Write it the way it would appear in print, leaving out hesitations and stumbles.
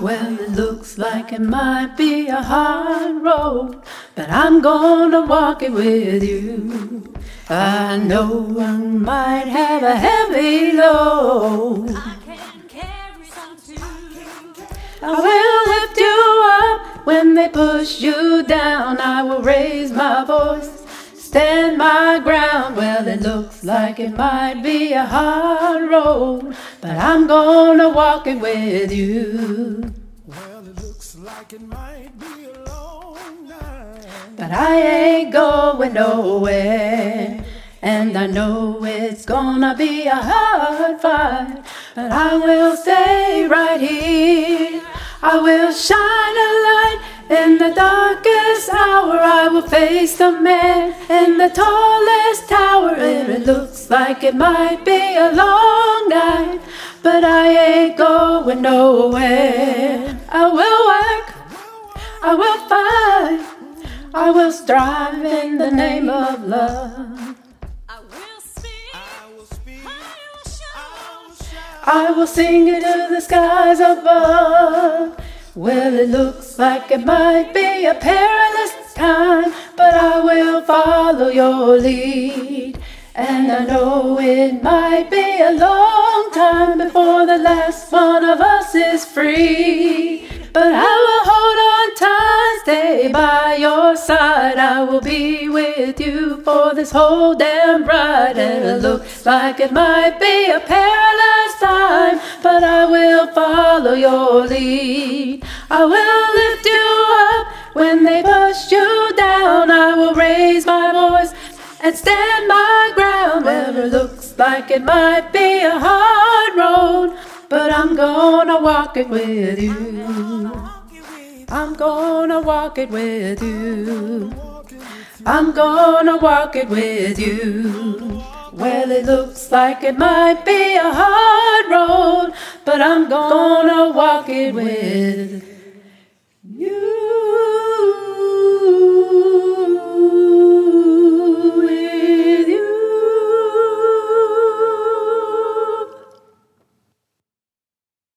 Well, it looks like it might be a hard road, but I'm gonna walk it with you. I know I might have a heavy load. I can carry some too. I will lift you up when they push you down. I will raise my voice, stand my ground. Well, it looks like it might be a hard road, but I'm gonna walk it with you. Well, it looks like it might be a long night, But I ain't going nowhere, and I know it's gonna be a hard fight, but I will stay right here. I will shine a light in the darkest hour. I will face the man in the tallest tower. And it looks like it might be a long night, but I ain't going nowhere. I will work, I will fight, I will strive in the name of love. I will speak. I will speak, I will shout. I will sing it to the skies above. Well, it looks like it might be a perilous time, but I will follow your lead. And I know it might be a long time before the last one of us is free. But I will hold on tight, stay by your side. I will be with you for this whole damn ride. And it looks like it might be a perilous time, but I will follow your lead. I will lift you up when they push you down. I will raise my voice and stand my ground. Well, it looks like it might be a hard road, but I'm gonna walk it with you. I'm gonna walk it with you. I'm gonna walk it with you. Well, it looks like it might be a hard road, but I'm gonna walk it with